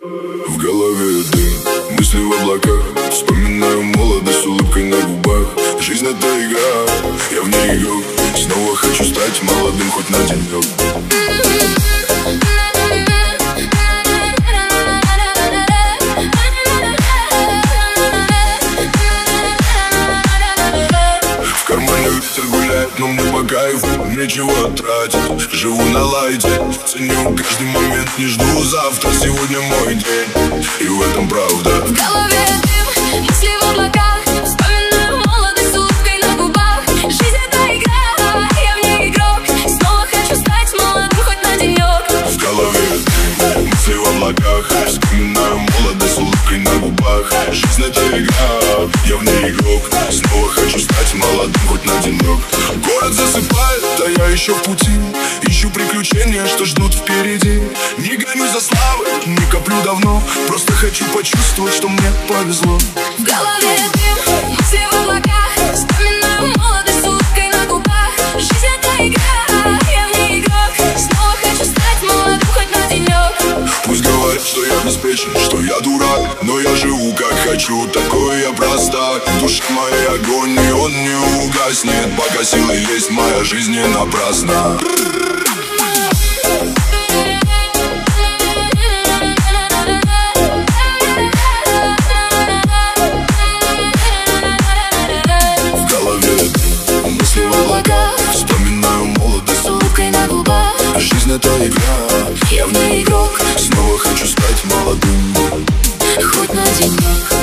В голове дым, мысли в облаках. Вспоминаю молодость с улыбкой на губах. Жизнь — это игра, я в ней игрок. Снова хочу стать молодым хоть на денек. В кармане ветер гуляет, но мне по кайфу, нечего тратить. Живу на лайте, ценю каждый момент, не жду завтра. Сегодня мой день, и в этом правда. В голове дым, мысли в облаках. Вспоминаю молодость с улыбкой на губах. Жизнь — это игра, я в ней игрок. Снова хочу стать молодым хоть на денек. В голове дым, мысли в облаках. Вспоминаю молодость с улыбкой на губах. Жизнь — это игра, я в ней игрок. Снова хочу стать молодым хоть на денек. Город засыпает, а я еще в пути. Ищу приключения, что ждут впереди. Не гонюсь за славой, не коплю давно. Просто хочу почувствовать, что мне повезло. В голове дым, мысли в облаках. Вспоминаю молодость с улыбкой на губах. Жизнь — это игра, я в ней игрок. Снова хочу стать молодым хоть на денек. Пусть говорят, что я обеспечен, что я дурак, но я живу как хочу, такой я простак. Душа моя огонь, и он не угаснет. Пока силы есть, моя жизнь не напрасна. В голове мысли в облаках. Вспоминаю молодость с улыбкой на губах. Жизнь — это игра, я в ней игрок. Снова хочу стать молодым хоть на денек.